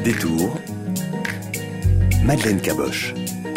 Détour, Madeleine Caboche.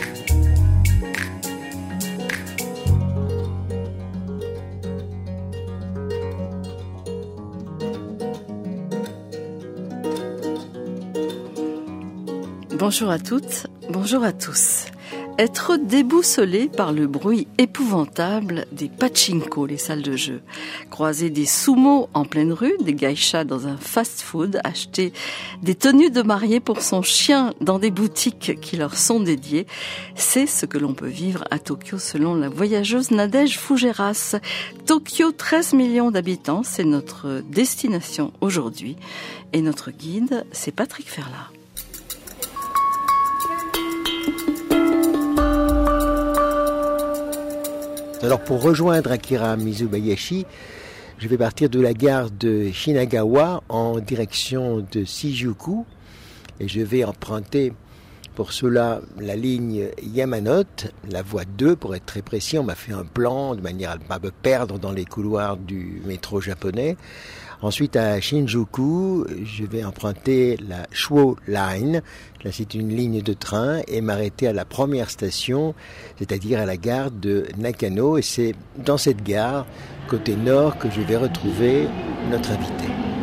Bonjour à toutes, bonjour à tous. Être déboussolé par le bruit épouvantable des pachinko, les salles de jeu. Croiser des sumos en pleine rue, des geishas dans un fast-food, acheter des tenues de mariée pour son chien dans des boutiques qui leur sont dédiées, c'est ce que l'on peut vivre à Tokyo selon la voyageuse Nadège Fougeras. Tokyo, 13 millions d'habitants, c'est notre destination aujourd'hui. Et notre guide, c'est Patrick Ferlat. Alors pour rejoindre Akira Mizubayashi, je vais partir de la gare de Shinagawa en direction de Shijuku et je vais emprunter pour cela la ligne Yamanote, la voie 2 pour être très précis. On m'a fait un plan de manière à ne pas me perdre dans les couloirs du métro japonais. Ensuite, à Shinjuku, je vais emprunter la Shuo Line. Là, c'est une ligne de train et m'arrêter à la première station, c'est-à-dire à la gare de Nakano. Et c'est dans cette gare, côté nord, que je vais retrouver notre invité.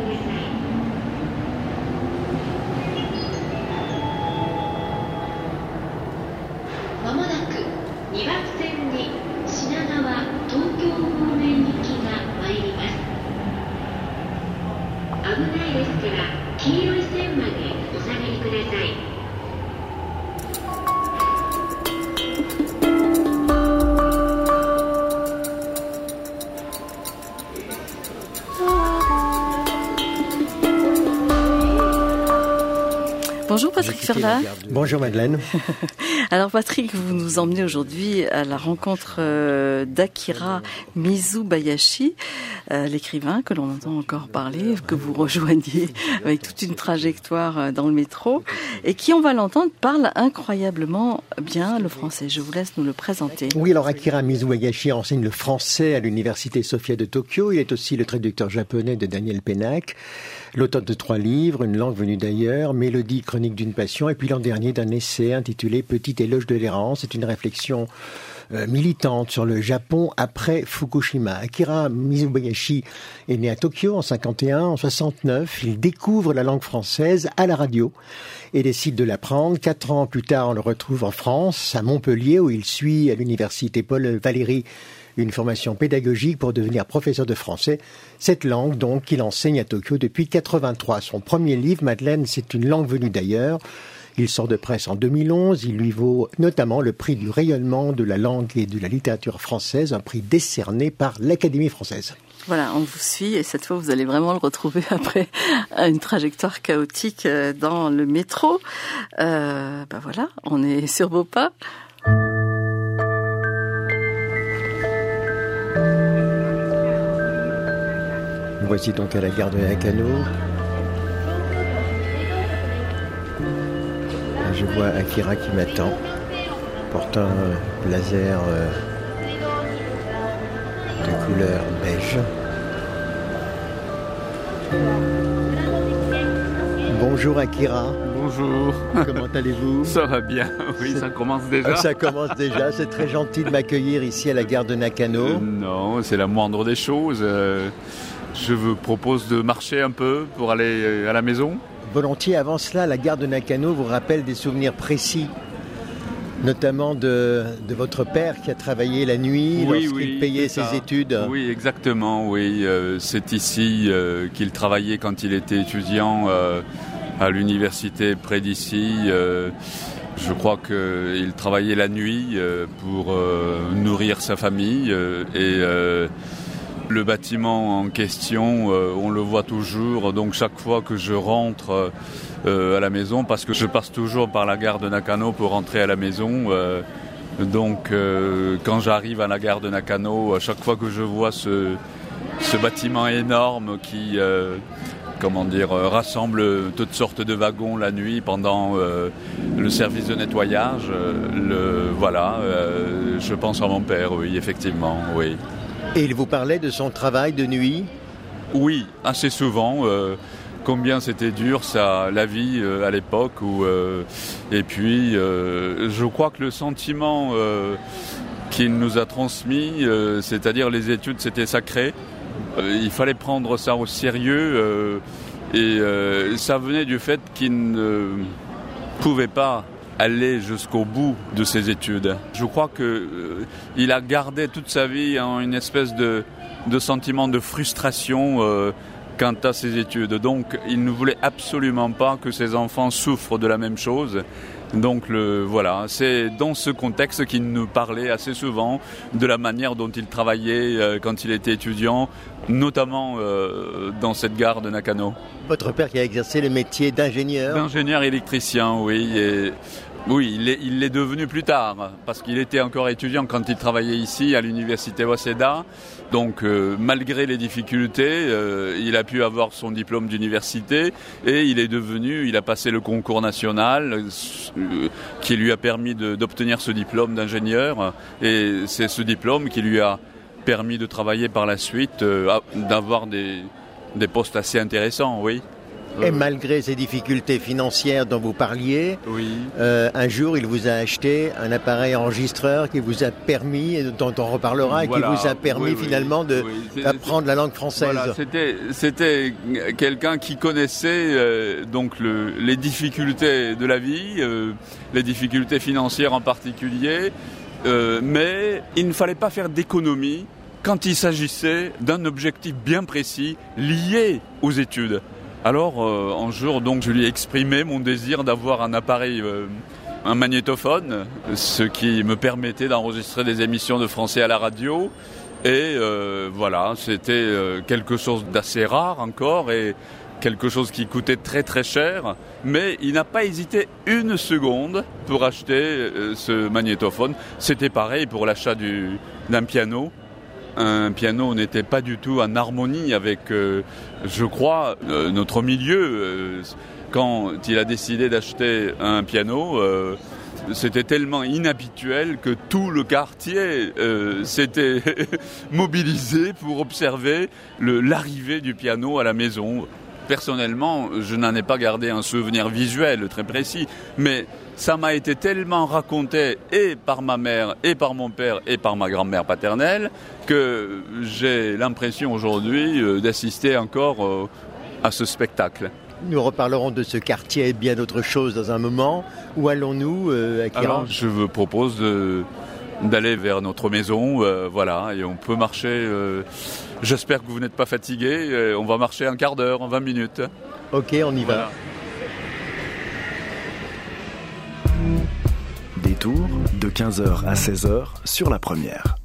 Bonjour Patrick Ferlat. Bonjour Madeleine. Alors Patrick, vous nous emmenez aujourd'hui à la rencontre d'Akira Mizubayashi, l'écrivain que l'on entend encore parler, que vous rejoignez avec toute une trajectoire dans le métro, et qui, on va l'entendre, parle incroyablement bien le français. Je vous laisse nous le présenter. Oui, alors Akira Mizubayashi enseigne le français à l'université Sophia de Tokyo. Il est aussi le traducteur japonais de Daniel Pennac, l'auteur de 3 livres, Une langue venue d'ailleurs, Mélodie, chronique d'une passion, et puis l'an dernier d'un essai intitulé Petit éloge de l'errance. C'est une réflexion militante sur le Japon après Fukushima. Akira Mizubayashi est né à Tokyo en 51, en 69. Il découvre la langue française à la radio et décide de l'apprendre. 4 ans plus tard, on le retrouve en France, à Montpellier, où il suit à l'université Paul Valéry une formation pédagogique pour devenir professeur de français. Cette langue, donc, qu'il enseigne à Tokyo depuis 83. Son premier livre, Madeleine, c'est Une langue venue d'ailleurs. Il sort de presse en 2011. Il lui vaut notamment le prix du rayonnement de la langue et de la littérature française, un prix décerné par l'Académie française. Voilà, on vous suit et cette fois vous allez vraiment le retrouver après une trajectoire chaotique dans le métro. Voilà, on est sur vos pas. Voici donc à la gare de Nakano. Là, je vois Akira qui m'attend, portant un blazer de couleur beige. Bonjour Akira. Bonjour. Comment allez-vous ? Ça va bien, oui, ça commence déjà. Ça commence déjà, c'est très gentil de m'accueillir ici à la gare de Nakano. Non, c'est la moindre des choses. Je vous propose de marcher un peu pour aller à la maison. Volontiers. Avant cela, la gare de Nakano vous rappelle des souvenirs précis, notamment de votre père qui a travaillé la nuit lorsqu'il payait ses études. Oui, exactement. Oui, c'est ici qu'il travaillait quand il était étudiant à l'université près d'ici. Je crois qu'il travaillait la nuit pour nourrir sa famille le bâtiment en question, on le voit toujours, donc chaque fois que je rentre à la maison, parce que je passe toujours par la gare de Nakano pour rentrer à la maison, donc quand j'arrive à la gare de Nakano, à chaque fois que je vois ce bâtiment énorme qui rassemble toutes sortes de wagons la nuit pendant le service de nettoyage, je pense à mon père, oui, effectivement, oui. Et il vous parlait de son travail de nuit ? Oui, assez souvent. combien c'était dur la vie à l'époque. Et puis, je crois que le sentiment qu'il nous a transmis, c'est-à-dire les études, c'était sacré. Il fallait prendre ça au sérieux. Et ça venait du fait qu'il ne pouvait pas aller jusqu'au bout de ses études. Je crois qu'il a gardé toute sa vie une espèce de sentiment de frustration quant à ses études. Donc il ne voulait absolument pas que ses enfants souffrent de la même chose. Donc voilà, c'est dans ce contexte qu'il nous parlait assez souvent de la manière dont il travaillait quand il était étudiant, notamment dans cette gare de Nakano. Votre père qui a exercé le métier d'ingénieur ? D'ingénieur électricien, oui. Oui, il l'est devenu plus tard, parce qu'il était encore étudiant quand il travaillait ici à l'université Waseda. Donc malgré les difficultés, il a pu avoir son diplôme d'université et il a passé le concours national qui lui a permis d'obtenir ce diplôme d'ingénieur. Et c'est ce diplôme qui lui a permis de travailler par la suite, d'avoir des postes assez intéressants, oui. Et malgré ces difficultés financières dont vous parliez, oui. Un jour, il vous a acheté un appareil enregistreur qui vous a permis, dont on reparlera, et voilà, qui vous a permis finalement d'apprendre la langue française. Voilà, c'était quelqu'un qui connaissait donc les difficultés de la vie, les difficultés financières en particulier, mais il ne fallait pas faire d'économie quand il s'agissait d'un objectif bien précis lié aux études. Alors, un jour, donc, je lui ai exprimé mon désir d'avoir un appareil, un magnétophone, ce qui me permettait d'enregistrer des émissions de français à la radio. Et voilà, c'était quelque chose d'assez rare encore et quelque chose qui coûtait très très cher. Mais il n'a pas hésité une seconde pour acheter ce magnétophone. C'était pareil pour l'achat d'un piano. Un piano n'était pas du tout en harmonie avec, je crois, notre milieu. Quand il a décidé d'acheter un piano, c'était tellement inhabituel que tout le quartier s'était mobilisé pour observer l'arrivée du piano à la maison. Personnellement, je n'en ai pas gardé un souvenir visuel très précis, mais ça m'a été tellement raconté et par ma mère, et par mon père, et par ma grand-mère paternelle, que j'ai l'impression aujourd'hui d'assister encore à ce spectacle. Nous reparlerons de ce quartier et bien d'autres choses dans un moment. Où allons-nous, Akira ? Alors, je vous propose d'aller vers notre maison, voilà, et on peut marcher. J'espère que vous n'êtes pas fatigué. On va marcher un quart d'heure, 20 minutes. Ok, on y va. Détour de 15h à 16h sur la première.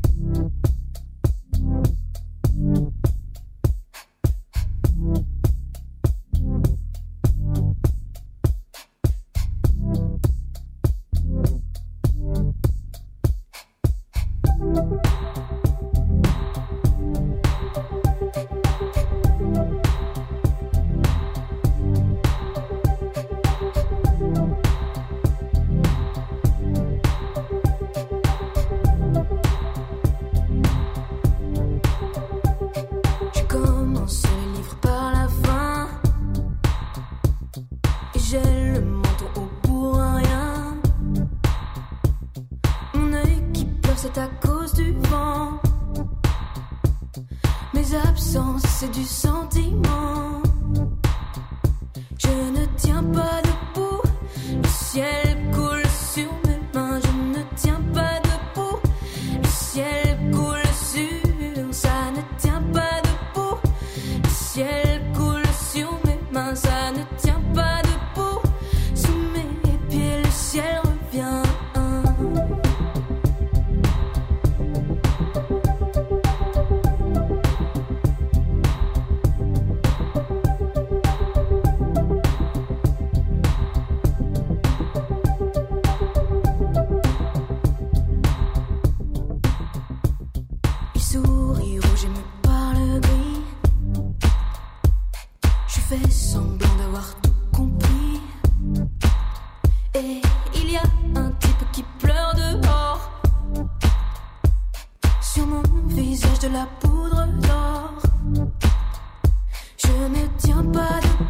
C'est à cause du vent. Mes absences, c'est du sentiment. Je ne tiens pas debout. Le ciel coule sur mes mains. Je ne tiens pas debout. Le ciel coule sur. Ça ne tient pas debout. Le ciel coule sur mes mains. Ça ne tient pas debout. Sous mes pieds, le ciel revient. De la poudre d'or. Je ne tiens pas de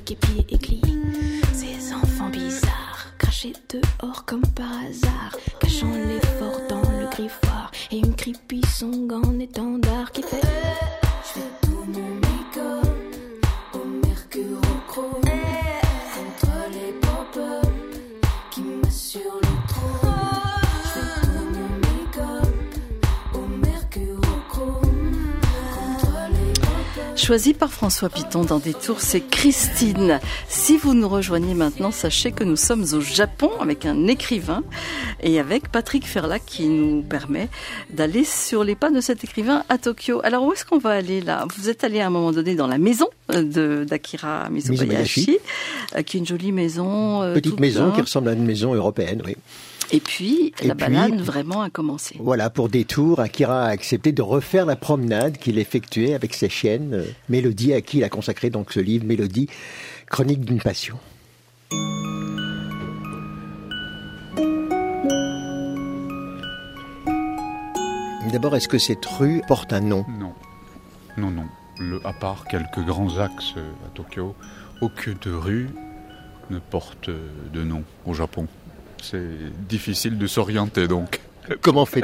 képi et glis. Ces enfants bizarres, crachés dehors comme par hasard, cachant l'effort dans le griffoir, et une creepy song en étendard qui fait je fais tout mon make-up au mercurochrome contre les pop-up qui m'assurent le trône. Je fais tout mon make-up au mercurochrome contre les pop-up. Choisi par François Piton dans Détour, c'est Christine. Si vous nous rejoignez maintenant, sachez que nous sommes au Japon avec un écrivain et avec Patrick Ferlac qui nous permet d'aller sur les pas de cet écrivain à Tokyo. Alors où est-ce qu'on va aller là ? Vous êtes allé à un moment donné dans la maison d'Akira Mizobayashi, qui est une jolie maison. Petite maison qui ressemble à une maison européenne, oui. Et puis, la balade vraiment a commencé. Voilà, pour Détour, Akira a accepté de refaire la promenade qu'il effectuait avec ses chiennes. Mélodie, à qui il a consacré donc ce livre, Mélodie, chronique d'une passion. D'abord, est-ce que cette rue porte un nom ? Non. À part quelques grands axes à Tokyo, aucune rue ne porte de nom au Japon. C'est difficile de s'orienter donc. Comment fait-on ?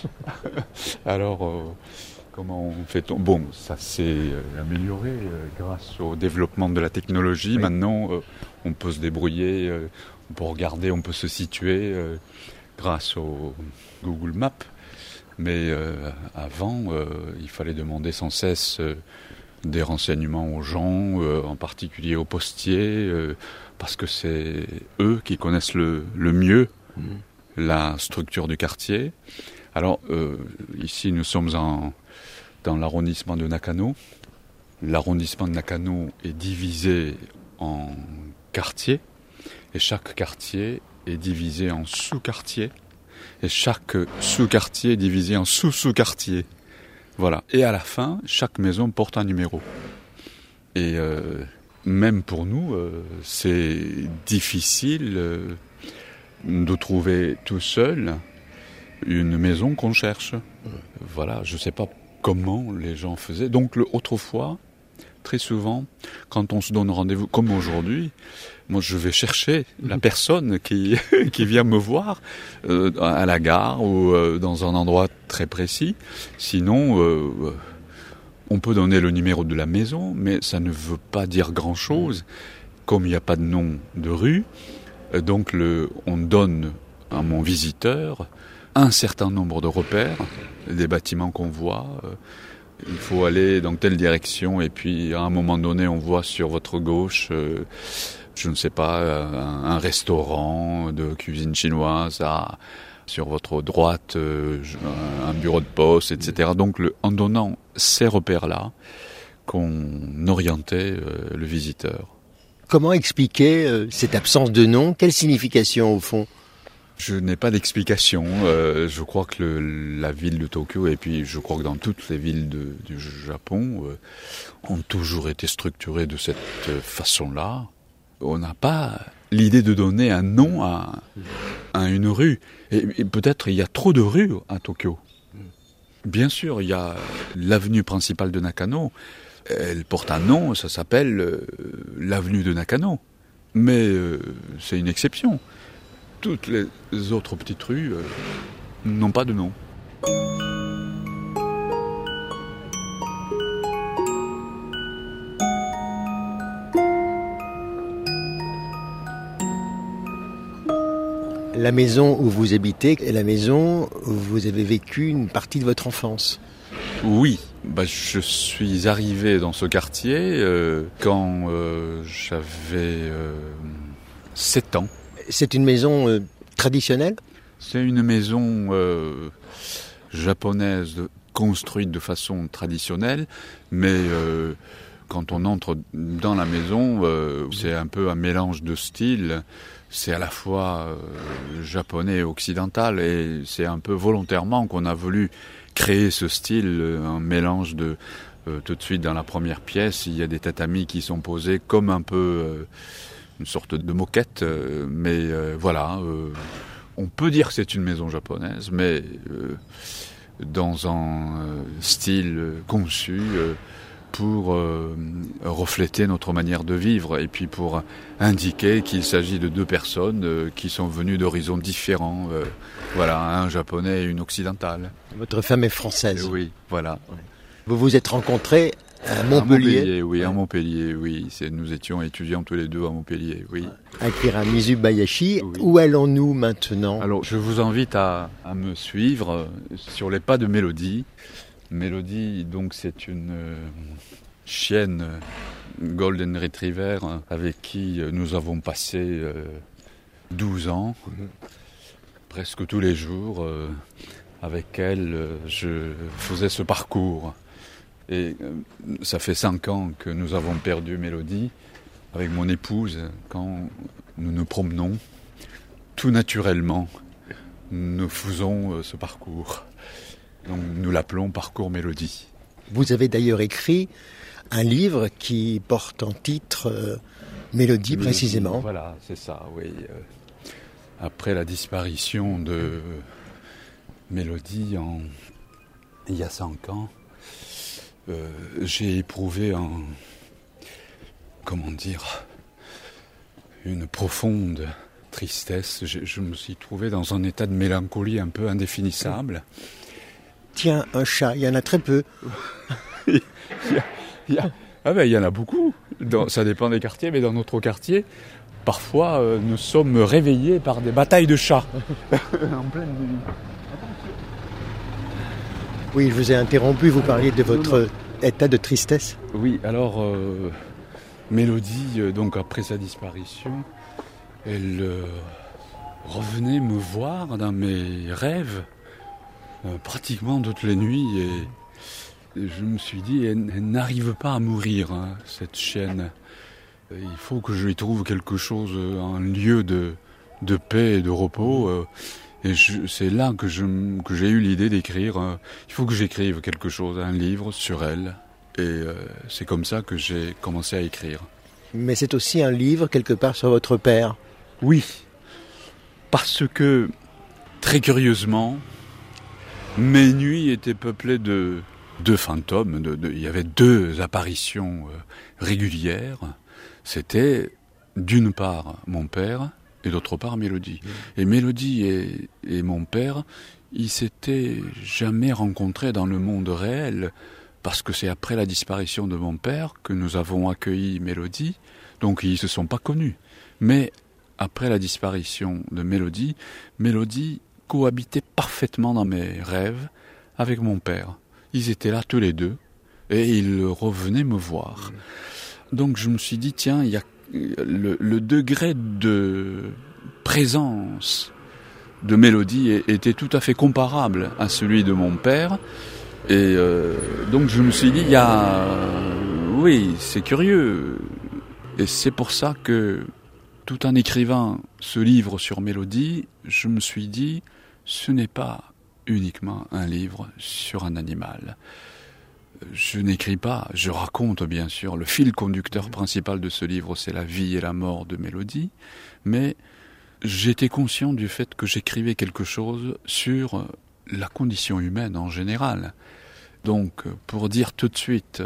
Alors, comment fait-on ? Bon, ça s'est amélioré grâce au développement de la technologie. Oui. Maintenant, on peut se débrouiller, on peut regarder, on peut se situer grâce au Google Maps. Mais avant, il fallait demander sans cesse des renseignements aux gens, en particulier aux postiers, parce que c'est eux qui connaissent le mieux la structure du quartier. Alors, ici, nous sommes dans l'arrondissement de Nakano. L'arrondissement de Nakano est divisé en quartiers, et chaque quartier est divisé en sous-quartiers. Et chaque sous-quartier est divisé en sous-sous-quartiers. Voilà. Et à la fin, chaque maison porte un numéro. Et même pour nous, c'est difficile de trouver tout seul une maison qu'on cherche. Voilà, je ne sais pas comment les gens faisaient. Donc autrefois, très souvent, quand on se donne rendez-vous, comme aujourd'hui, moi je vais chercher la personne qui vient me voir à la gare ou dans un endroit très précis. Sinon, on peut donner le numéro de la maison, mais ça ne veut pas dire grand-chose. Comme il n'y a pas de nom de rue, donc on donne à mon visiteur un certain nombre de repères, des bâtiments qu'on voit. Il faut aller dans telle direction et puis à un moment donné on voit sur votre gauche, je ne sais pas, un restaurant de cuisine chinoise, sur votre droite un bureau de poste, etc. Donc en donnant ces repères-là qu'on orientait le visiteur. Comment expliquer cette absence de nom ? Quelle signification au fond ? Je n'ai pas d'explication. Je crois que la ville de Tokyo, et puis je crois que dans toutes les villes du Japon, ont toujours été structurées de cette façon-là. On n'a pas l'idée de donner un nom à une rue. Et peut-être il y a trop de rues à Tokyo. Bien sûr, il y a l'avenue principale de Nakano. Elle porte un nom, ça s'appelle l'avenue de Nakano. Mais c'est une exception. Toutes les autres petites rues n'ont pas de nom. La maison où vous habitez est la maison où vous avez vécu une partie de votre enfance. Oui, je suis arrivé dans ce quartier quand j'avais 7 ans. C'est une maison traditionnelle ? C'est une maison japonaise construite de façon traditionnelle, mais quand on entre dans la maison, c'est un peu un mélange de styles. C'est à la fois japonais et occidental, et c'est un peu volontairement qu'on a voulu créer ce style, un mélange de... tout de suite dans la première pièce, il y a des tatamis qui sont posés comme un peu... une sorte de moquette, mais voilà, on peut dire que c'est une maison japonaise, mais dans un style conçu pour refléter notre manière de vivre et puis pour indiquer qu'il s'agit de deux personnes qui sont venues d'horizons différents. Voilà, un japonais et une occidentale. Votre femme est française. Oui, voilà. Vous vous êtes rencontrés à Montpellier. À Montpellier, oui. Nous étions étudiants tous les deux à Montpellier, oui. Akira Mizubayashi, Oui. où allons-nous maintenant? Alors, je vous invite à me suivre sur les pas de Mélodie. Mélodie, donc, c'est une chienne Golden Retriever avec qui nous avons passé 12 ans, presque tous les jours. Avec elle, je faisais ce parcours. Et ça fait 5 ans que nous avons perdu Mélodie avec mon épouse. Quand nous nous promenons, tout naturellement, nous faisons ce parcours. Donc nous l'appelons Parcours Mélodie. Vous avez d'ailleurs écrit un livre qui porte en titre Mélodie précisément. Voilà, c'est ça, oui. Après la disparition de Mélodie il y a 5 ans, j'ai éprouvé une profonde tristesse. Je me suis trouvé dans un état de mélancolie un peu indéfinissable. Tiens, un chat, il y en a très peu. Il y en a beaucoup. Ça dépend des quartiers, mais dans notre quartier, parfois, nous sommes réveillés par des batailles de chats. En pleine nuit. Oui, je vous ai interrompu, vous parliez de votre état de tristesse. Oui, alors, Mélodie, donc après sa disparition, elle revenait me voir dans mes rêves, pratiquement toutes les nuits, et je me suis dit, elle n'arrive pas à mourir, hein, cette chienne. Il faut que je lui trouve quelque chose, un lieu de paix et de repos. Et c'est là que j'ai eu l'idée d'écrire. Il faut que j'écrive quelque chose, un livre sur elle. Et c'est comme ça que j'ai commencé à écrire. Mais c'est aussi un livre quelque part sur votre père. Oui, parce que, très curieusement, mes nuits étaient peuplées de fantômes. Il y avait 2 apparitions régulières. C'était, d'une part, mon père, et d'autre part Mélodie. Et Mélodie et mon père, ils s'étaient jamais rencontrés dans le monde réel, parce que c'est après la disparition de mon père que nous avons accueilli Mélodie, donc ils se sont pas connus. Mais après la disparition de Mélodie, Mélodie cohabitait parfaitement dans mes rêves avec mon père. Ils étaient là tous les deux, et ils revenaient me voir. Donc je me suis dit, tiens, il y a le degré de présence de Mélodie était tout à fait comparable à celui de mon père. Et donc je me suis dit, oui, c'est curieux. Et c'est pour ça que, tout en écrivant ce livre sur Mélodie, je me suis dit, ce n'est pas uniquement un livre sur un animal. Je n'écris pas, je raconte bien sûr, le fil conducteur principal de ce livre, c'est la vie et la mort de Mélodie, mais j'étais conscient du fait que j'écrivais quelque chose sur la condition humaine en général. Donc, pour dire tout de suite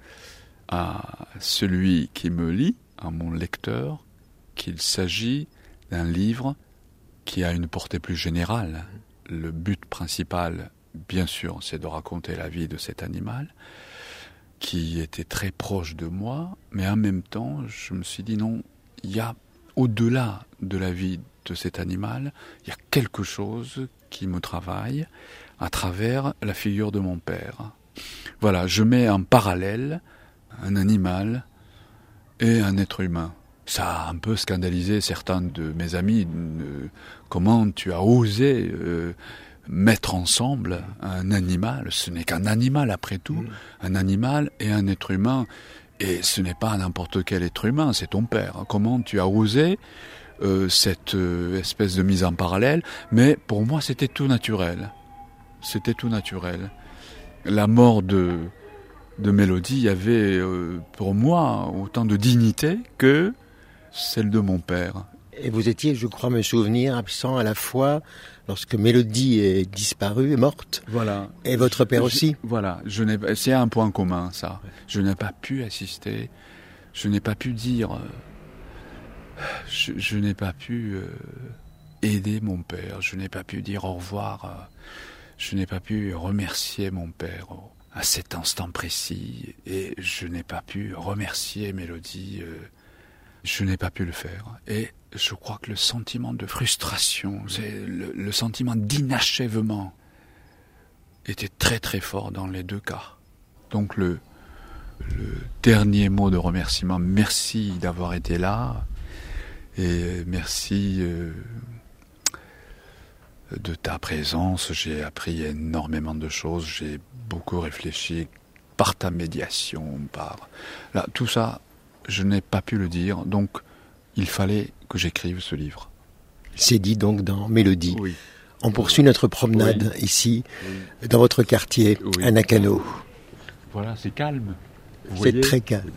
à celui qui me lit, à mon lecteur, qu'il s'agit d'un livre qui a une portée plus générale. Le but principal, bien sûr, c'est de raconter la vie de cet animal qui était très proche de moi, mais en même temps, je me suis dit non, il y a au-delà de la vie de cet animal, il y a quelque chose qui me travaille à travers la figure de mon père. Voilà, je mets en parallèle un animal et un être humain. Ça a un peu scandalisé certains de mes amis. Comment tu as osé mettre ensemble un animal? Ce n'est qu'un animal après tout, un animal et un être humain. Et ce n'est pas n'importe quel être humain, c'est ton père. Comment tu as osé cette espèce de mise en parallèle? Mais pour moi, c'était tout naturel. C'était tout naturel. La mort de Mélodie avait pour moi autant de dignité que celle de mon père. Et vous étiez, je crois me souvenir, absent à la fois lorsque Mélodie est disparue, est morte. Voilà. Et votre père aussi. Voilà. C'est un point commun, ça. Je n'ai pas pu assister. Je n'ai pas pu dire. Je n'ai pas pu aider mon père. Je n'ai pas pu dire au revoir. Je n'ai pas pu remercier mon père à cet instant précis. Et je n'ai pas pu remercier Mélodie. Je n'ai pas pu le faire. Et je crois que le sentiment de frustration, c'est le sentiment d'inachèvement était très très fort dans les deux cas. Donc le dernier mot de remerciement, merci d'avoir été là et merci de ta présence. J'ai appris énormément de choses, j'ai beaucoup réfléchi par ta médiation, là, tout ça, je n'ai pas pu le dire, donc il fallait que j'écrive ce livre. C'est dit donc dans Mélodie. Oui. On poursuit notre promenade ici, dans votre quartier, à Nakano. Voilà, c'est calme. C'est très calme.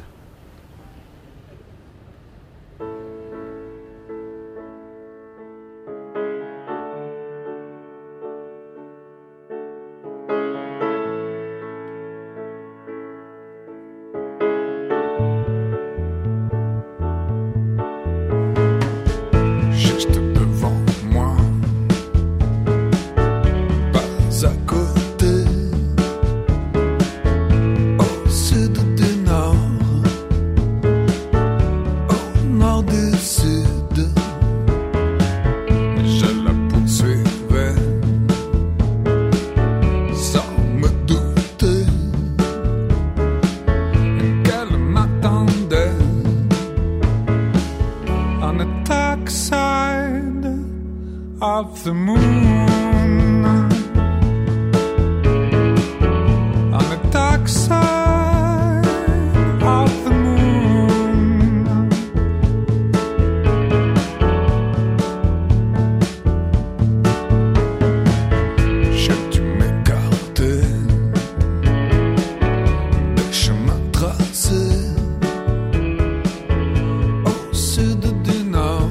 Of the moon, on the dark side of the moon, je tu m'écarter des chemins tracés au sud du nord.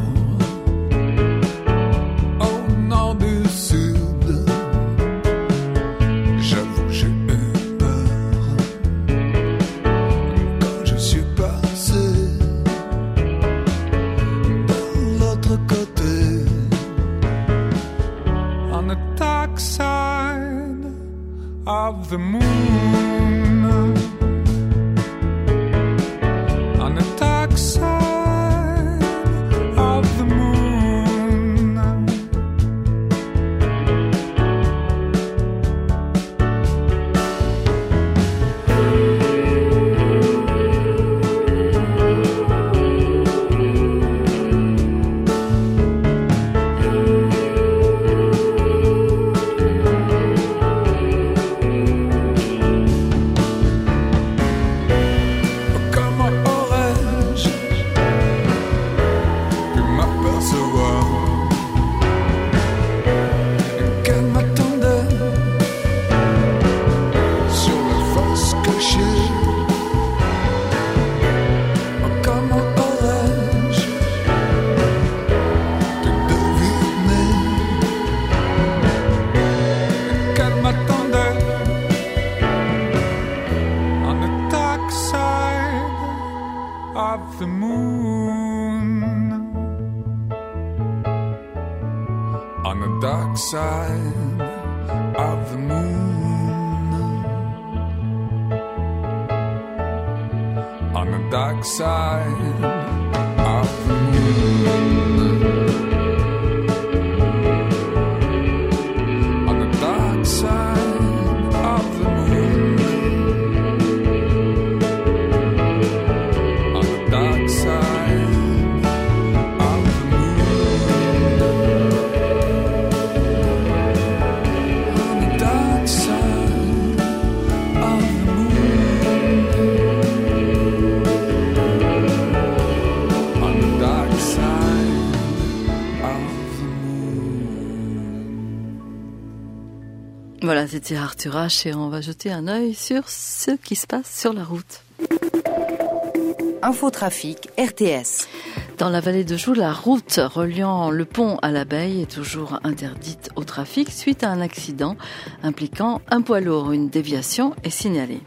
Of the moon, on the dark side of the moon. Of the moon, on the dark side of the moon, on the dark side of the moon, on the dark side of the moon. Dark side of the moon, on the dark side of the moon, on the dark side of the moon. Voilà, c'était Arthur H et on va jeter un œil sur ce qui se passe sur la route. Infotrafic RTS. Dans la vallée de Joux, la route reliant le pont à l'abeille est toujours interdite au trafic suite à un accident impliquant un poids lourd. Une déviation est signalée.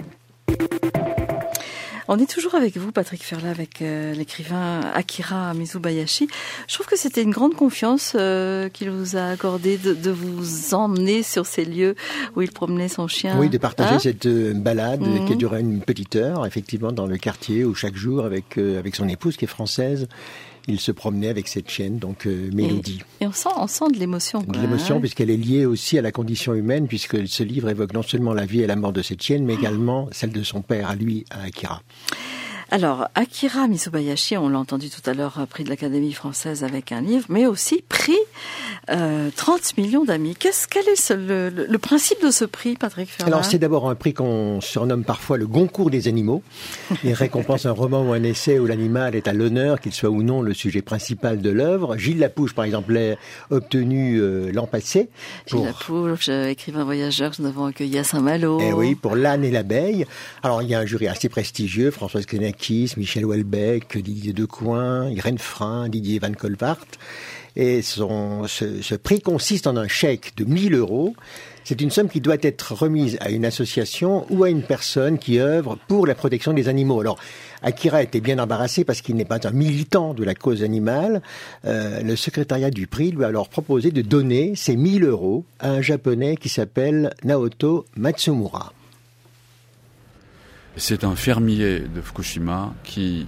On est toujours avec vous, Patrick Ferlat, avec l'écrivain Akira Mizubayashi. Je trouve que c'était une grande confiance qu'il vous a accordée de vous emmener sur ces lieux où il promenait son chien. Oui, de partager cette balade qui a duré une petite heure, effectivement, dans le quartier où chaque jour, avec son épouse qui est française, il se promenait avec cette chienne, donc Mélodie. Et on sent de l'émotion. De l'émotion, puisqu'elle est liée aussi à la condition humaine, puisque ce livre évoque non seulement la vie et la mort de cette chienne, mais également celle de son père, à lui, à Akira. Alors, Akira Mizubayashi, on l'a entendu tout à l'heure, prix de l'Académie française avec un livre, mais aussi prix 30 millions d'amis. Quel est le principe de ce prix, Patrick Ferland ? Alors, c'est d'abord un prix qu'on surnomme parfois le Goncourt des animaux. Il récompense un roman ou un essai où l'animal est à l'honneur, qu'il soit ou non le sujet principal de l'œuvre. Gilles Lapouche, par exemple, l'a obtenu l'an passé. Gilles Lapouche, écrivain voyageur que nous avons accueilli à Saint-Malo. Eh oui, pour L'âne et l'abeille. Alors, il y a un jury assez prestigieux, Françoise Kenakis, Michel Houellebecq, Didier Decoing, Irène Frein, Didier Van Colvart. Et ce prix consiste en un chèque de 1 000 €. C'est une somme qui doit être remise à une association ou à une personne qui œuvre pour la protection des animaux. Alors, Akira était bien embarrassé parce qu'il n'est pas un militant de la cause animale. Le secrétariat du prix lui a alors proposé de donner ces 1 000 € à un japonais qui s'appelle Naoto Matsumura. C'est un fermier de Fukushima qui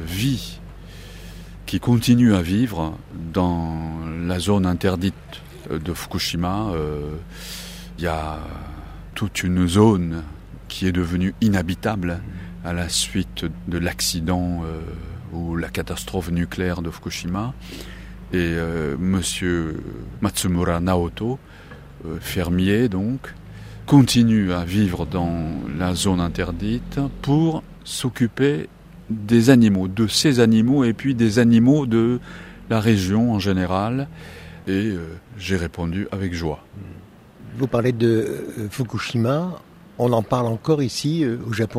continue à vivre dans la zone interdite de Fukushima. Il y a toute une zone qui est devenue inhabitable à la suite de l'accident ou la catastrophe nucléaire de Fukushima. Et monsieur Matsumura Naoto, fermier donc, continue à vivre dans la zone interdite pour s'occuper des animaux, de ces animaux et puis des animaux de la région en général. Et j'ai répondu avec joie. Vous parlez de Fukushima, on en parle encore ici au Japon ?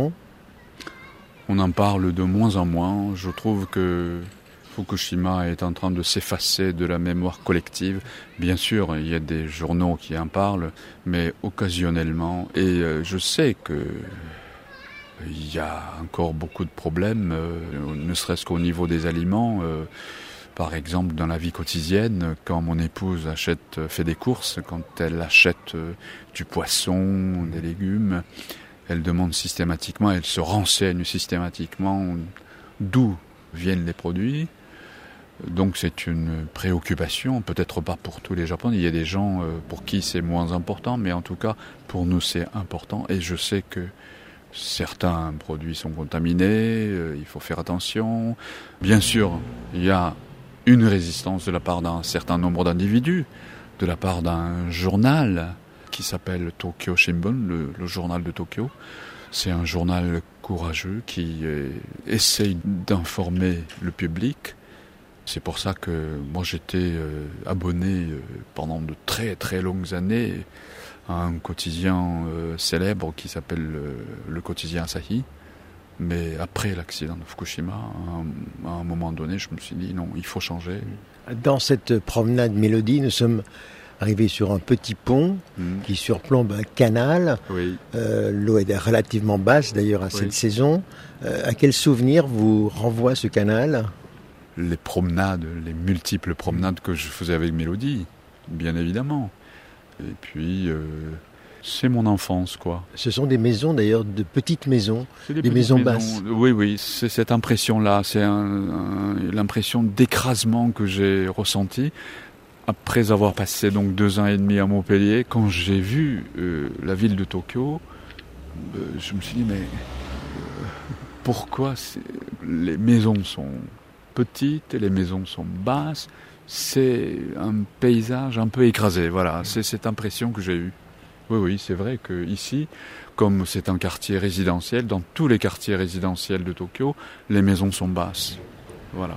On en parle de moins en moins. Je trouve que Fukushima est en train de s'effacer de la mémoire collective. Bien sûr, il y a des journaux qui en parlent, mais occasionnellement. Et je sais que il y a encore beaucoup de problèmes, ne serait-ce qu'au niveau des aliments. Par exemple, dans la vie quotidienne, quand mon épouse fait des courses, quand elle achète du poisson, des légumes, elle demande systématiquement, elle se renseigne systématiquement d'où viennent les produits. Donc c'est une préoccupation, peut-être pas pour tous les Japonais, il y a des gens pour qui c'est moins important, mais en tout cas pour nous c'est important. Et je sais que certains produits sont contaminés, il faut faire attention. Bien sûr, il y a une résistance de la part d'un certain nombre d'individus, de la part d'un journal qui s'appelle Tokyo Shimbun, le journal de Tokyo. C'est un journal courageux qui essaye d'informer le public. C'est pour ça que moi j'étais abonné pendant de très très longues années à un quotidien célèbre qui s'appelle le quotidien Asahi. Mais après l'accident de Fukushima, à un moment donné, je me suis dit non, il faut changer. Dans cette promenade Mélodie, nous sommes arrivés sur un petit pont qui surplombe un canal. Oui. L'eau est relativement basse d'ailleurs à cette saison. À quel souvenir vous renvoie ce canal ? Les promenades, les multiples promenades que je faisais avec Mélodie, bien évidemment. Et puis, c'est mon enfance, quoi. Ce sont des maisons, d'ailleurs, de petites maisons, des maisons basses. Oui, c'est cette impression-là, c'est l'impression d'écrasement que j'ai ressentie. Après avoir passé donc 2 ans et demi à Montpellier, quand j'ai vu la ville de Tokyo, je me suis dit, mais pourquoi les maisons sont petites et les maisons sont basses? C'est un paysage un peu écrasé, voilà, c'est cette impression que j'ai eue. Oui, c'est vrai qu'ici, comme c'est un quartier résidentiel, dans tous les quartiers résidentiels de Tokyo, les maisons sont basses. Voilà.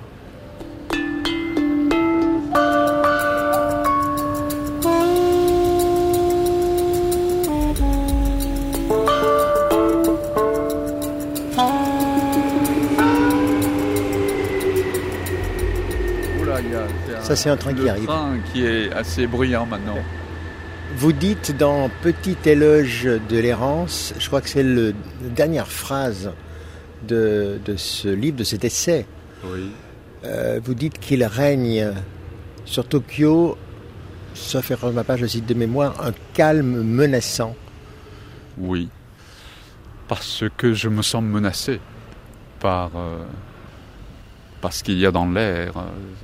voilà, Ça, c'est un train qui arrive. Le train qui est assez bruyant maintenant. Vous dites dans Petit éloge de l'errance, je crois que c'est la dernière phrase de ce livre, de cet essai. Oui. Vous dites qu'il règne sur Tokyo, sauf erreur de ma part, je cite de mémoire, un calme menaçant. Oui. Parce que je me sens menacé par ce qu'il y a dans l'air.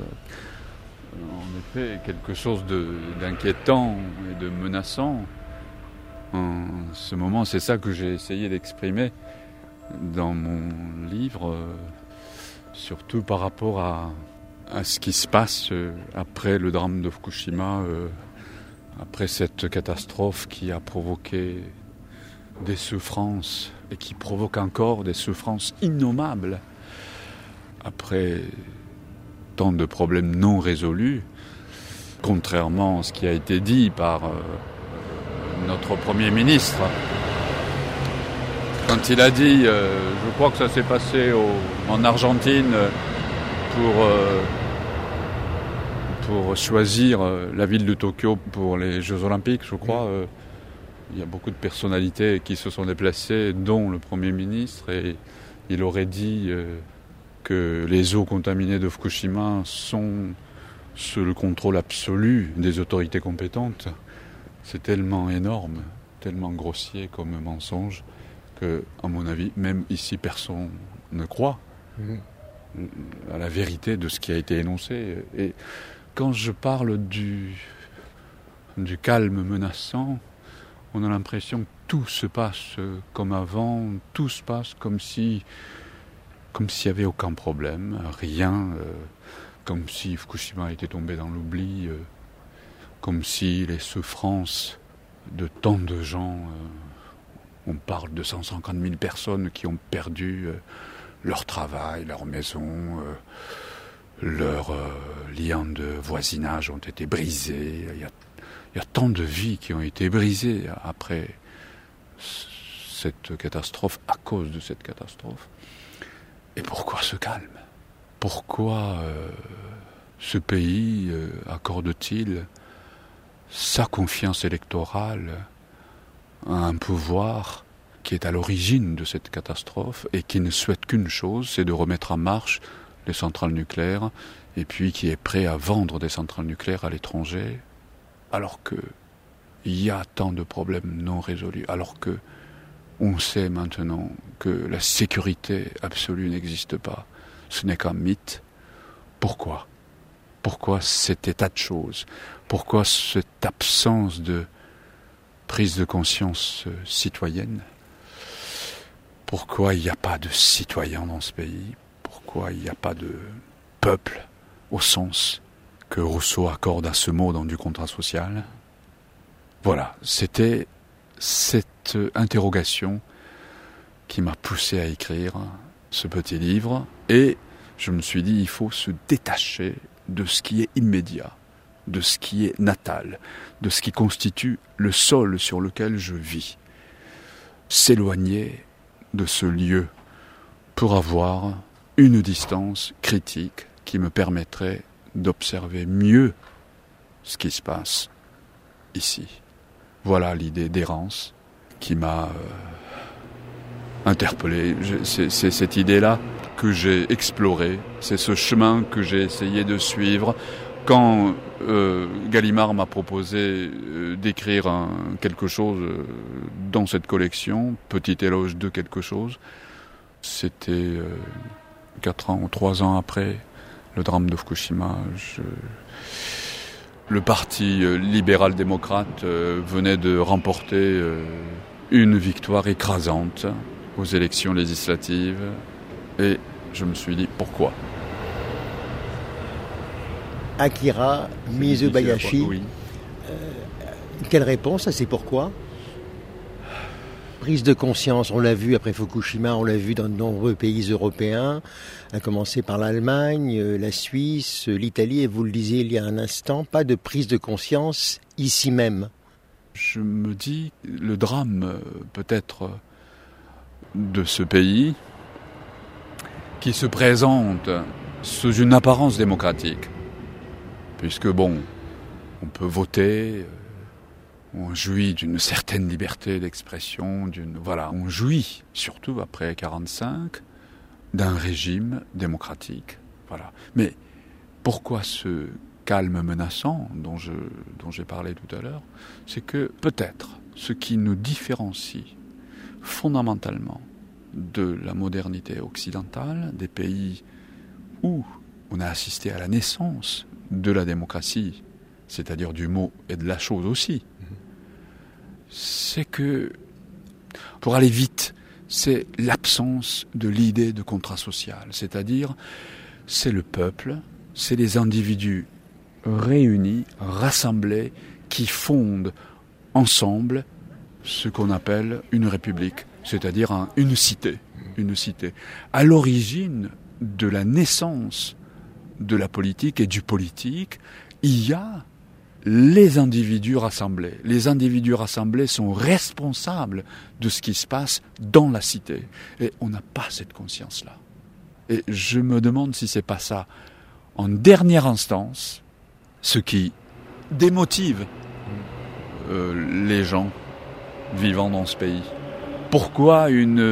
En effet, quelque chose d'inquiétant et de menaçant. En ce moment, c'est ça que j'ai essayé d'exprimer dans mon livre, surtout par rapport à ce qui se passe après le drame de Fukushima, après cette catastrophe qui a provoqué des souffrances et qui provoque encore des souffrances innommables. Après tant de problèmes non résolus, contrairement à ce qui a été dit par notre Premier ministre. Quand il a dit, je crois que ça s'est passé en Argentine pour choisir la ville de Tokyo pour les Jeux Olympiques, je crois. Il y a beaucoup de personnalités qui se sont déplacées, dont le Premier ministre, et il aurait dit que les eaux contaminées de Fukushima sont sous le contrôle absolu des autorités compétentes. C'est tellement énorme, tellement grossier comme mensonge que, à mon avis, même ici, personne ne croit à la vérité de ce qui a été énoncé. Et quand je parle du calme menaçant, on a l'impression que tout se passe comme avant, tout se passe comme s'il n'y avait aucun problème, rien, comme si Fukushima était tombé dans l'oubli, comme si les souffrances de tant de gens, on parle de 150 000 personnes qui ont perdu leur travail, leur maison, leurs liens de voisinage ont été brisés. Il y a tant de vies qui ont été brisées après cette catastrophe, à cause de cette catastrophe. Et pourquoi ce calme ? Pourquoi ce pays accorde-t-il sa confiance électorale à un pouvoir qui est à l'origine de cette catastrophe et qui ne souhaite qu'une chose, c'est de remettre en marche les centrales nucléaires, et puis qui est prêt à vendre des centrales nucléaires à l'étranger, alors qu'il y a tant de problèmes non résolus, alors que on sait maintenant que la sécurité absolue n'existe pas. Ce n'est qu'un mythe. Pourquoi ? Pourquoi cet état de choses ? Pourquoi cette absence de prise de conscience citoyenne ? Pourquoi il n'y a pas de citoyens dans ce pays ? Pourquoi il n'y a pas de peuple au sens que Rousseau accorde à ce mot dans du contrat social ? Voilà, c'était cette interrogation qui m'a poussé à écrire ce petit livre, et je me suis dit, il faut se détacher de ce qui est immédiat, de ce qui est natal, de ce qui constitue le sol sur lequel je vis. S'éloigner de ce lieu pour avoir une distance critique qui me permettrait d'observer mieux ce qui se passe ici. Voilà l'idée d'errance qui m'a interpellé. C'est cette idée-là que j'ai explorée, c'est ce chemin que j'ai essayé de suivre. Quand Gallimard m'a proposé d'écrire quelque chose dans cette collection, Petit éloge de quelque chose, c'était 4 ans ou 3 ans après le drame de Fukushima. Le parti libéral-démocrate venait de remporter une victoire écrasante aux élections législatives, et je me suis dit pourquoi. Akira Mizubayashi, oui. Quelle réponse à ces pourquoi ? Prise de conscience, on l'a vu après Fukushima, on l'a vu dans de nombreux pays européens, à commencer par l'Allemagne, la Suisse, l'Italie, et vous le disiez il y a un instant, pas de prise de conscience ici même. Je me dis, le drame peut-être de ce pays, qui se présente sous une apparence démocratique, puisque bon, on peut voter, on jouit d'une certaine liberté d'expression, on jouit, surtout après 1945, d'un régime démocratique. Voilà. Mais pourquoi ce calme menaçant dont j'ai parlé tout à l'heure? C'est que peut-être ce qui nous différencie fondamentalement de la modernité occidentale, des pays où on a assisté à la naissance de la démocratie, c'est-à-dire du mot et de la chose aussi, c'est que, pour aller vite, c'est l'absence de l'idée de contrat social, c'est-à-dire c'est le peuple, c'est les individus réunis, rassemblés, qui fondent ensemble ce qu'on appelle une république, c'est-à-dire une cité. À l'origine de la naissance de la politique et du politique, il y a les individus rassemblés. Les individus rassemblés sont responsables de ce qui se passe dans la cité. Et on n'a pas cette conscience-là. Et je me demande si c'est pas ça, en dernière instance, ce qui démotive les gens vivant dans ce pays. Pourquoi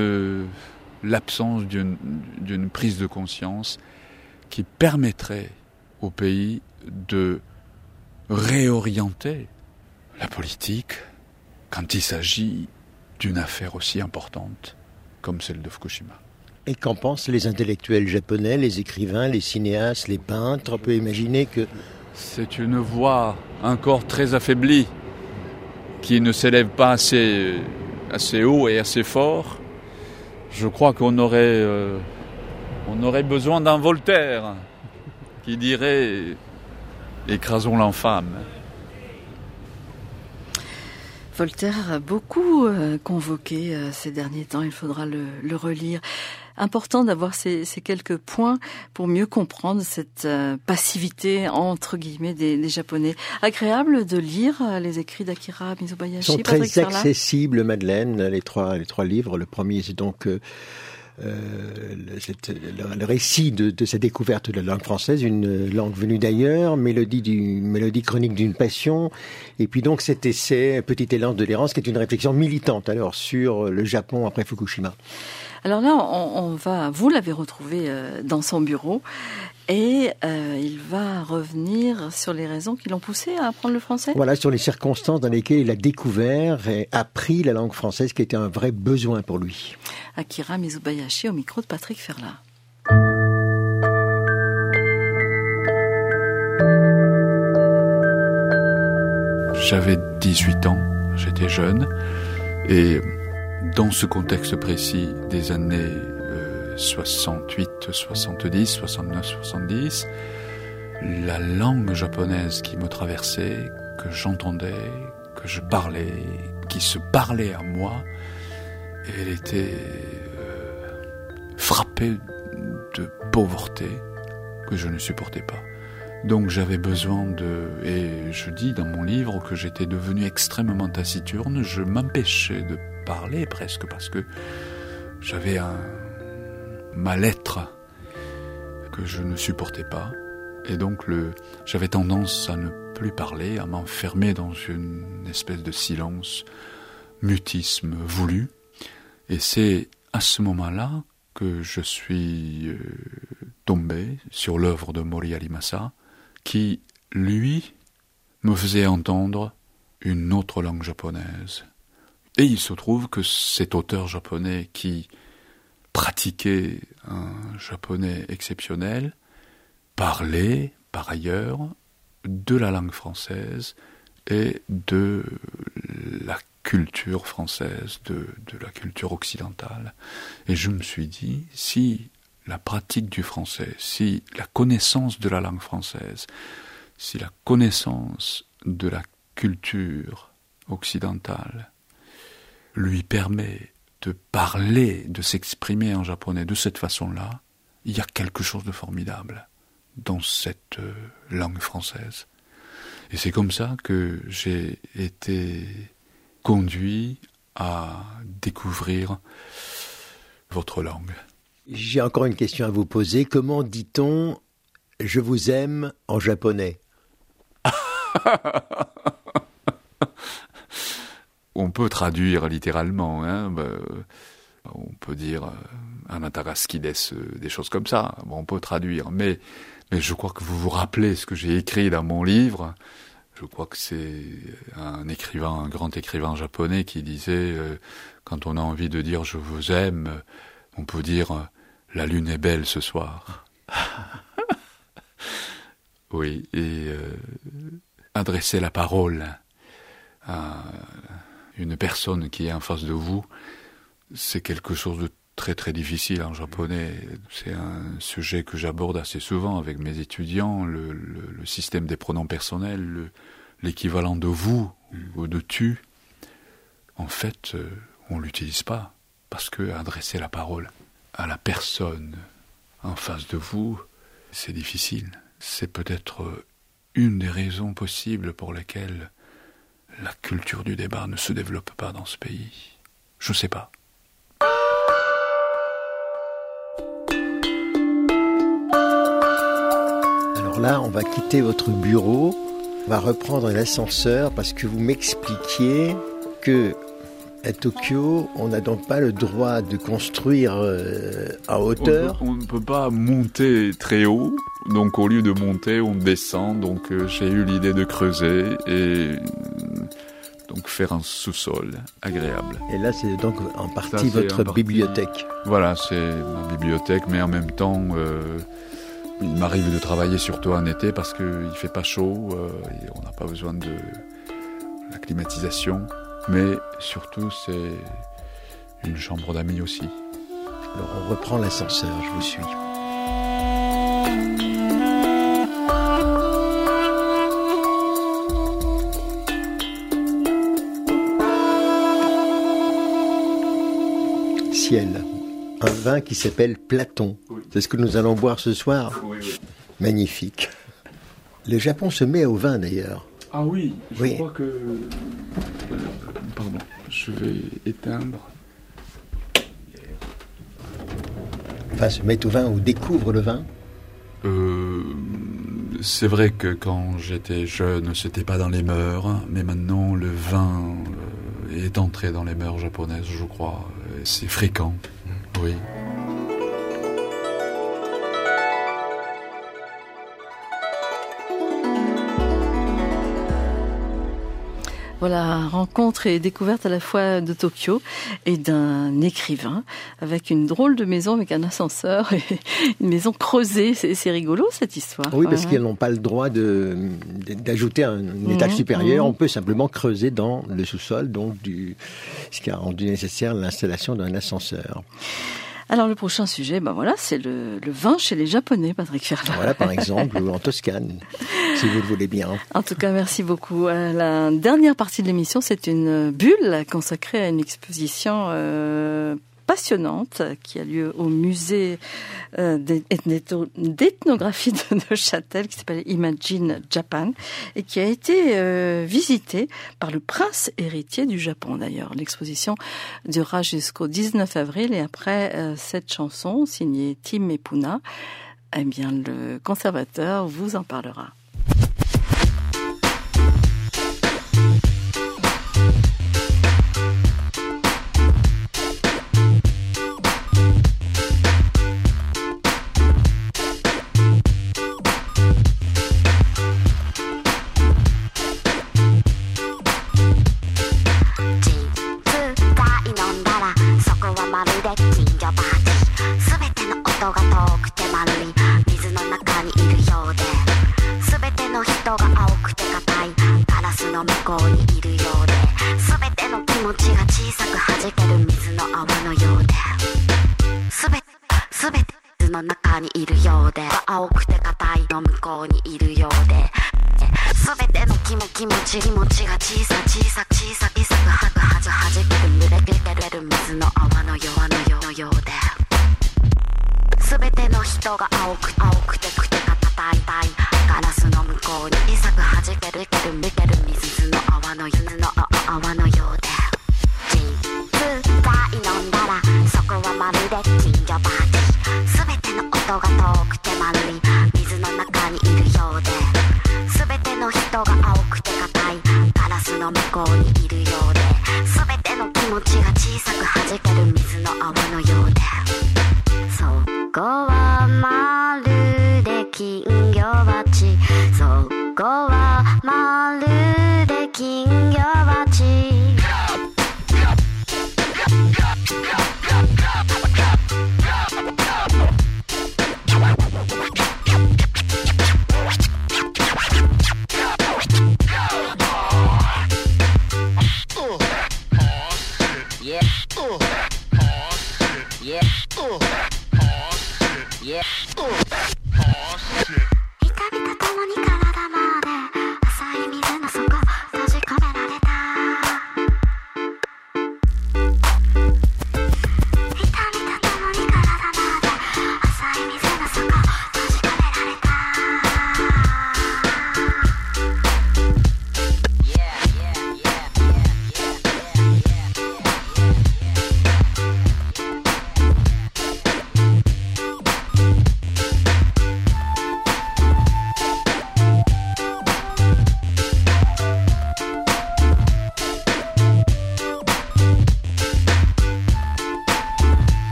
l'absence d'une prise de conscience qui permettrait au pays de réorienter la politique quand il s'agit d'une affaire aussi importante comme celle de Fukushima. Et qu'en pensent les intellectuels japonais, les écrivains, les cinéastes, les peintres? On peut imaginer que... C'est une voix encore très affaiblie, qui ne s'élève pas assez haut et assez fort. Je crois qu'on aurait besoin d'un Voltaire qui dirait « Écrasons l'infâme ». Voltaire a beaucoup convoqué ces derniers temps, il faudra le relire. Important d'avoir ces quelques points pour mieux comprendre cette passivité entre guillemets des Japonais. Agréable de lire les écrits d'Akira Mizobayashi. Ils sont très accessibles, Madeleine, les trois livres. Le premier, c'est donc le récit de sa découverte de la langue française, une langue venue d'ailleurs, mélodie chronique d'une passion, et puis donc cet essai, Petit élan de l'errance, qui est une réflexion militante alors sur le Japon après Fukushima. Alors là, vous l'avez retrouvé dans son bureau, et il va revenir sur les raisons qui l'ont poussé à apprendre le français. Voilà, sur les circonstances dans lesquelles il a découvert et appris la langue française, qui était un vrai besoin pour lui. Akira Mizobayashi au micro de Patrick Ferlat. J'avais 18 ans, j'étais jeune, et dans ce contexte précis des années 68, 70, 69, 70, la langue japonaise qui me traversait, que j'entendais, que je parlais, qui se parlait à moi, elle était frappée de pauvreté que je ne supportais pas. Donc j'avais besoin et je dis dans mon livre que j'étais devenu extrêmement taciturne, je m'empêchais de parler presque parce que j'avais un mal-être que je ne supportais pas, et donc j'avais tendance à ne plus parler, à m'enfermer dans une espèce de silence, mutisme voulu, et c'est à ce moment-là que je suis tombé sur l'œuvre de Mori Arimasa, qui, lui, me faisait entendre une autre langue japonaise. Et il se trouve que cet auteur japonais qui pratiquait un japonais exceptionnel parlait, par ailleurs, de la langue française et de la culture française, de la culture occidentale. Et je me suis dit, si la pratique du français, si la connaissance de la langue française, si la connaissance de la culture occidentale lui permet de parler, de s'exprimer en japonais de cette façon-là, il y a quelque chose de formidable dans cette langue française. Et c'est comme ça que j'ai été conduit à découvrir votre langue. J'ai encore une question à vous poser. Comment dit-on « je vous aime » en japonais ? On peut traduire littéralement, hein, on peut dire Anataraskides, des choses comme ça. Bon, on peut traduire, mais je crois que vous vous rappelez ce que j'ai écrit dans mon livre. Je crois que c'est un grand écrivain japonais qui disait quand on a envie de dire je vous aime, on peut dire la lune est belle ce soir. Oui, et adresser la parole à une personne qui est en face de vous, c'est quelque chose de très très difficile en japonais. C'est un sujet que j'aborde assez souvent avec mes étudiants, le système des pronoms personnels, l'équivalent de vous ou de tu. En fait, on l'utilise pas parce que adresser la parole à la personne en face de vous, c'est difficile. C'est peut-être une des raisons possibles pour lesquelles la culture du débat ne se développe pas dans ce pays. Je sais pas. Alors là, on va quitter votre bureau, on va reprendre l'ascenseur parce que vous m'expliquiez que à Tokyo, on n'a donc pas le droit de construire à hauteur. On ne peut pas monter très haut, donc au lieu de monter, on descend. Donc j'ai eu l'idée de creuser et donc faire un sous-sol agréable. Et là, c'est donc en partie votre bibliothèque. Voilà, c'est ma bibliothèque, mais en même temps, il m'arrive de travailler surtout en été parce qu'il ne fait pas chaud et on n'a pas besoin de la climatisation. Mais surtout, c'est une chambre d'amis aussi. Alors on reprend l'ascenseur, je vous suis. Ciel, un vin qui s'appelle Platon. Oui. C'est ce que nous allons boire ce soir. Oui, oui. Magnifique. Le Japon se met au vin d'ailleurs. Ah oui, je crois que... Pardon, je vais éteindre. Enfin, se met au vin ou découvre le vin. C'est vrai que quand j'étais jeune, c'était pas dans les mœurs, mais maintenant le vin est entré dans les mœurs japonaises, je crois. C'est fréquent, oui. Voilà, rencontre et découverte à la fois de Tokyo et d'un écrivain avec une drôle de maison avec un ascenseur et une maison creusée. C'est rigolo cette histoire. Oui, parce qu'ils n'ont pas le droit d'ajouter un étage supérieur. On peut simplement creuser dans le sous-sol, donc ce qui a rendu nécessaire l'installation d'un ascenseur. Alors le prochain sujet, c'est le vin chez les Japonais, Patrick Ferland. Voilà, par exemple, ou en Toscane, si vous le voulez bien. En tout cas, merci beaucoup. La dernière partie de l'émission, c'est une bulle consacrée à une exposition passionnante qui a lieu au musée d'ethnographie de Neuchâtel, qui s'appelle Imagine Japan, et qui a été visitée par le prince héritier du Japon d'ailleurs. L'exposition durera jusqu'au 19 avril et après cette chanson signée Tim Epuna, eh bien le conservateur vous en parlera. 「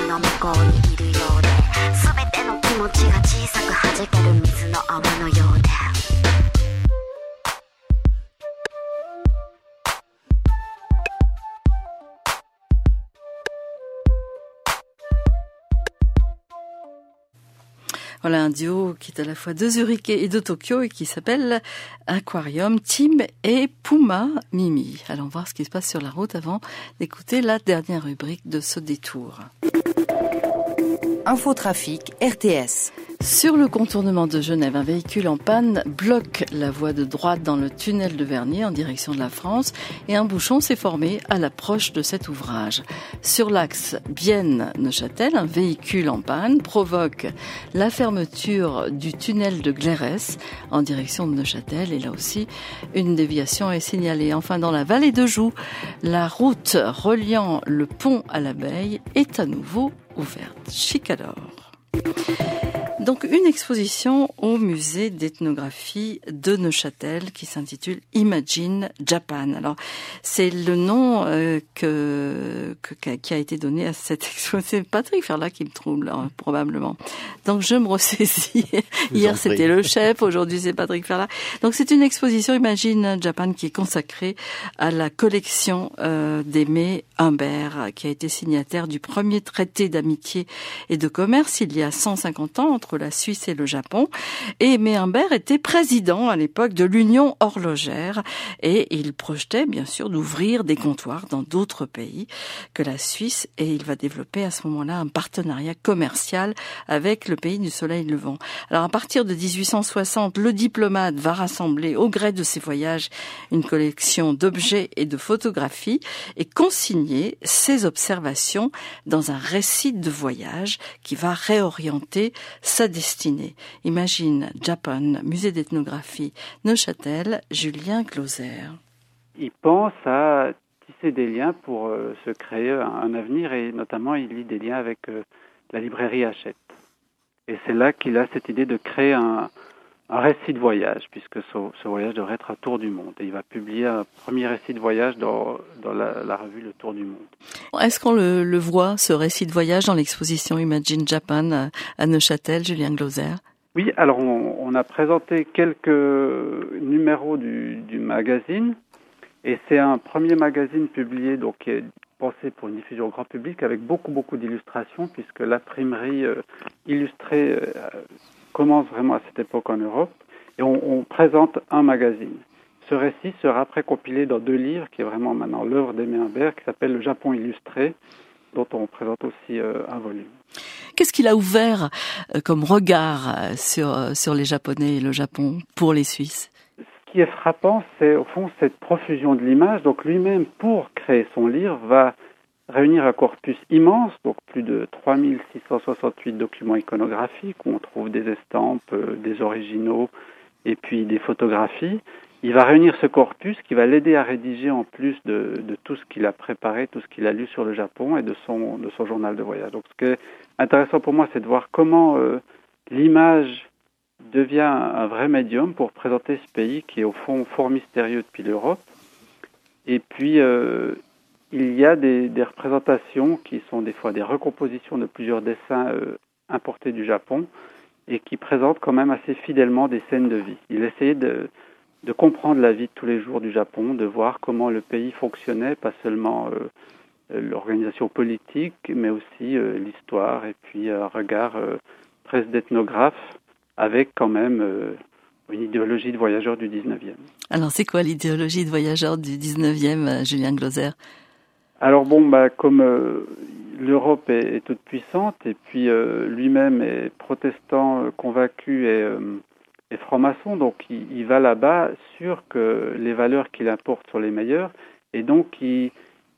の向こうにいるようで全ての気持ちが小さく弾ける水の泡のようで Voilà un duo qui est à la fois de Zurich et de Tokyo et qui s'appelle Aquarium, Tim et Puma Mimi. Allons voir ce qui se passe sur la route avant d'écouter la dernière rubrique de ce détour. Infotrafic RTS. Sur le contournement de Genève, un véhicule en panne bloque la voie de droite dans le tunnel de Vernier en direction de la France et un bouchon s'est formé à l'approche de cet ouvrage. Sur l'axe Bienne-Neuchâtel, un véhicule en panne provoque la fermeture du tunnel de Glérès en direction de Neuchâtel et là aussi une déviation est signalée. Enfin, dans la vallée de Joux, la route reliant le pont à l'Abeille est à nouveau ouverte. Chicador. Donc une exposition au musée d'ethnographie de Neuchâtel qui s'intitule Imagine Japan. Alors c'est le nom qui a été donné à cette exposition. C'est Patrick Ferlat qui me trouble probablement. Donc je me ressaisis. Hier c'était le chef, aujourd'hui c'est Patrick Ferlat. Donc c'est une exposition Imagine Japan qui est consacrée à la collection d'Aimé Humbert qui a été signataire du premier traité d'amitié et de commerce il y a 150 ans entre la Suisse et le Japon. Et Aimé Humbert était président à l'époque de l'Union horlogère et il projetait bien sûr d'ouvrir des comptoirs dans d'autres pays que la Suisse et il va développer à ce moment-là un partenariat commercial avec le pays du soleil levant. Alors à partir de 1860, le diplomate va rassembler au gré de ses voyages une collection d'objets et de photographies et consigner ses observations dans un récit de voyage qui va réorienter sa destinée. Imagine Japan, musée d'ethnographie, Neuchâtel, Julien Glauser. Il pense à tisser des liens pour se créer un avenir et notamment il lie des liens avec la librairie Hachette. Et c'est là qu'il a cette idée de créer un récit de voyage puisque ce voyage devrait être un tour du monde. Et il va publier un premier récit de voyage dans la revue Le Tour du Monde. Est-ce qu'on le voit, ce récit de voyage, dans l'exposition Imagine Japan à Neuchâtel, Julien Glauser? Oui, alors on a présenté quelques numéros du magazine et c'est un premier magazine publié donc qui est pensé pour une diffusion au grand public avec beaucoup d'illustrations puisque l'imprimerie illustrée commence vraiment à cette époque en Europe et on présente un magazine. Ce récit sera après compilé dans 2 livres qui est vraiment maintenant l'œuvre d'Aimé Humbert qui s'appelle Le Japon illustré dont on présente aussi un volume. Qu'est-ce qu'il a ouvert comme regard sur les Japonais et le Japon pour les Suisses? Ce qui est frappant, c'est au fond cette profusion de l'image. Donc lui-même, pour créer son livre, va réunir un corpus immense, donc plus de 3668 documents iconographiques où on trouve des estampes, des originaux et puis des photographies. Il va réunir ce corpus qui va l'aider à rédiger en plus de tout ce qu'il a préparé, tout ce qu'il a lu sur le Japon et de son journal de voyage. Donc ce qui est intéressant pour moi, c'est de voir comment l'image devient un vrai médium pour présenter ce pays qui est au fond fort mystérieux depuis l'Europe. Et puis il y a des représentations qui sont des fois des recompositions de plusieurs dessins importés du Japon et qui présentent quand même assez fidèlement des scènes de vie. Il essayait de comprendre la vie de tous les jours du Japon, de voir comment le pays fonctionnait, pas seulement l'organisation politique, mais aussi l'histoire et puis un regard presque d'ethnographe avec quand même une idéologie de voyageur du 19e. Alors c'est quoi l'idéologie de voyageur du 19e, Julien Glauser? Alors comme l'Europe est toute puissante et puis lui-même est protestant convaincu et franc-maçon, donc il va là-bas sûr que les valeurs qu'il importe sont les meilleures et donc il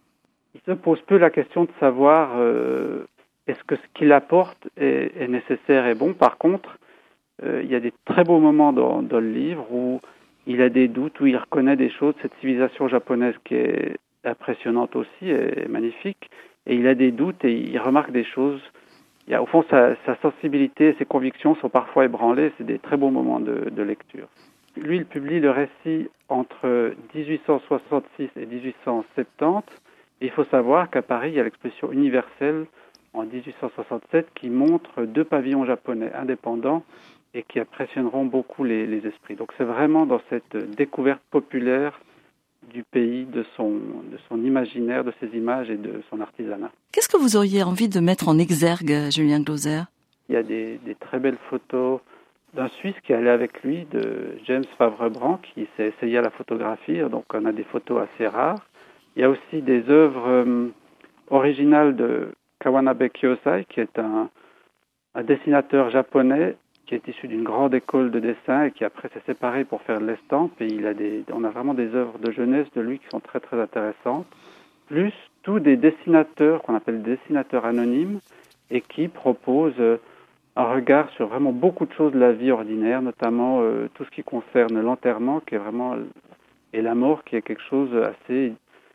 se pose peu la question de savoir est-ce que ce qu'il apporte est nécessaire et bon. Par contre, il y a des très beaux moments dans le livre où il a des doutes, où il reconnaît des choses, cette civilisation japonaise qui est impressionnante aussi et magnifique, et il a des doutes et il remarque des choses. Il y a, au fond, sa sensibilité et ses convictions sont parfois ébranlées, c'est des très beaux moments de lecture. Lui, il publie le récit entre 1866 et 1870, et il faut savoir qu'à Paris, il y a l'exposition universelle en 1867 qui montre 2 pavillons japonais indépendants et qui impressionneront beaucoup les esprits. Donc c'est vraiment dans cette découverte populaire du pays, de son imaginaire, de ses images et de son artisanat. Qu'est-ce que vous auriez envie de mettre en exergue, Julien Glauser ? Il y a des très belles photos d'un Suisse qui allait avec lui, de James Favrebrand, qui s'est essayé à la photographie, donc on a des photos assez rares. Il y a aussi des œuvres originales de Kawanabe Kyosai, qui est un dessinateur japonais qui est issu d'une grande école de dessin et qui après s'est séparé pour faire de l'estampe. Et on a vraiment des œuvres de jeunesse de lui qui sont très très intéressantes. Plus tous des dessinateurs qu'on appelle dessinateurs anonymes et qui proposent un regard sur vraiment beaucoup de choses de la vie ordinaire, notamment tout ce qui concerne l'enterrement, qui est vraiment, et la mort, qui est quelque chose assez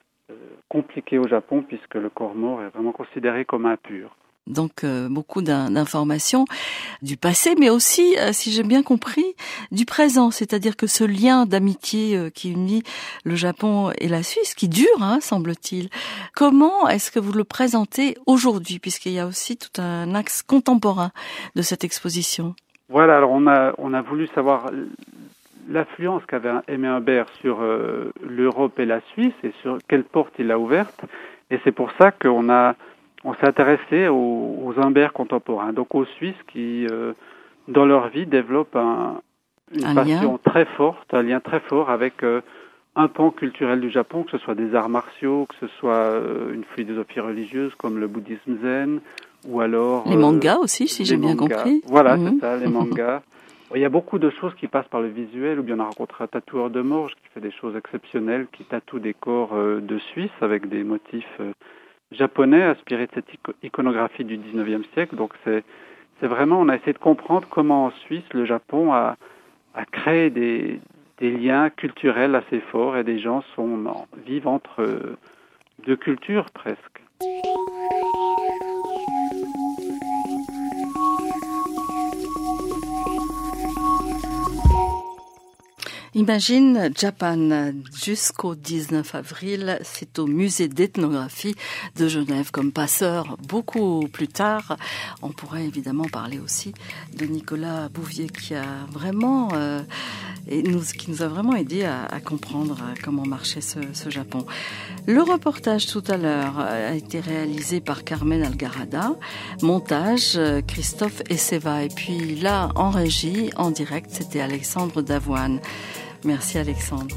compliqué au Japon, puisque le corps mort est vraiment considéré comme impur. Donc beaucoup d'informations du passé, mais aussi, si j'ai bien compris, du présent. C'est-à-dire que ce lien d'amitié qui unit le Japon et la Suisse, qui dure, semble-t-il. Comment est-ce que vous le présentez aujourd'hui, puisqu'il y a aussi tout un axe contemporain de cette exposition ? Voilà, alors on a voulu savoir l'influence qu'avait Aimé Humbert sur l'Europe et la Suisse et sur quelle porte il a ouverte. Et c'est pour ça on s'est intéressé aux Humbert contemporains, donc aux Suisses qui, dans leur vie, développent une passion très forte, un lien très fort avec un pan culturel du Japon, que ce soit des arts martiaux, que ce soit une philosophie religieuse comme le bouddhisme zen, ou alors... Les mangas aussi, si j'ai bien compris. Voilà, c'est ça, les mangas. Il y a beaucoup de choses qui passent par le visuel, ou bien on a rencontré un tatoueur de Morges qui fait des choses exceptionnelles, qui tatoue des corps de Suisse avec des motifs japonais inspirés de cette iconographie du 19e siècle. Donc c'est vraiment, on a essayé de comprendre comment en Suisse le Japon a créé des liens culturels assez forts et des gens vivent entre deux cultures presque. Imagine Japan jusqu'au 19 avril, c'est au musée d'ethnographie de Genève comme passeur. Beaucoup plus tard, on pourrait évidemment parler aussi de Nicolas Bouvier qui a vraiment qui nous a vraiment aidé à comprendre comment marchait ce Japon. Le reportage tout à l'heure a été réalisé par Carmen Algarada, montage Christophe Esseva, et puis là en régie, en direct, c'était Alexandre Davoine. Merci Alexandre.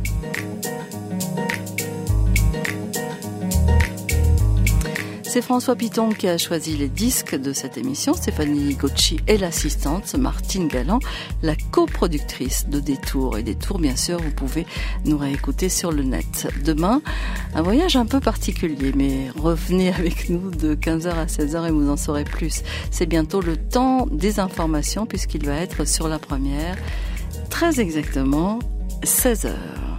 C'est François Piton qui a choisi les disques de cette émission. Stéphanie Gauchy est l'assistante, Martine Galland, la coproductrice de Détour. Et Détour, bien sûr, vous pouvez nous réécouter sur le net. Demain, un voyage un peu particulier, mais revenez avec nous de 15h à 16h et vous en saurez plus. C'est bientôt le temps des informations puisqu'il va être sur la première. Très exactement, 16h.